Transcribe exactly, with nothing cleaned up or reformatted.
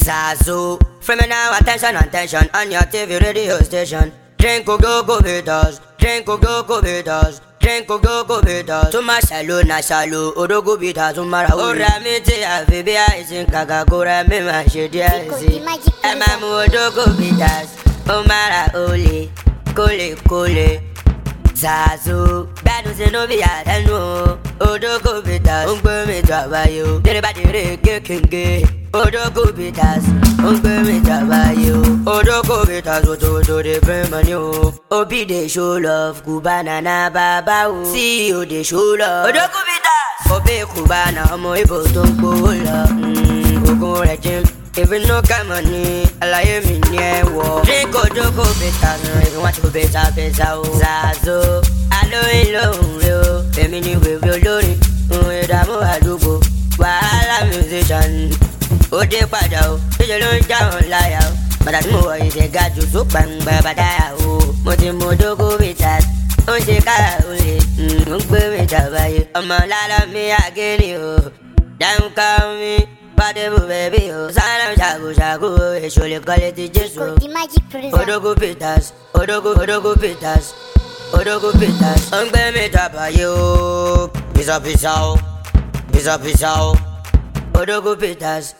Zazu, free me now, attention, attention, on your T V radio station. Drink go go go beaters, drink go go go beaters, drink go go go beaters. To my shallow, na shallow, odo go beaters, to my ora me te afibi aisin kaka kora me ma shedi aisin. Ema mu odo go beaters, o mara ole, kole kole. Zazu, badu se no bi atenu, odo go beaters, ungbe me trabayo, dere ba dere ke kenge. Odo go beaters, ungbe me trabayo, odo go beaters, odo odo de money o. Obi de show love, Cubana na baba o. See you de show love, odo go beaters. Obi Cubana, omo ibo to npo lo. Mm, ogun regime, even no come money, alaye mi ni ewo. Drink odo go beaters, if you want to be better, better o. Zazu, alo ilo o, emi ni wewe olórin, ohun ìdààmú àdúgbò, wàhálà musician. Ode padà o, ṣíṣe ló ń já wọn láyà o. Bàtà tí mo wọ̀ ìṣe ga jù tó gbàngbà bàtà o. Mo ti mú dógó bitters, ó ń ṣe kára olè, ó ń gbé mi jàbáyé. Ọmọ lálọ́ mi àgérí o, dáhùn ká mi, pàdé bò bẹ́bí o. Sáárà ṣàkóṣàkó èso lè kọ́lé ti Jésù. Odogo bitters, odogo odogo bitters, odogo bitters. Ó ń gbé mi jàbáyé o, pizza pizza o, pizza pizza o. Odogo bitters.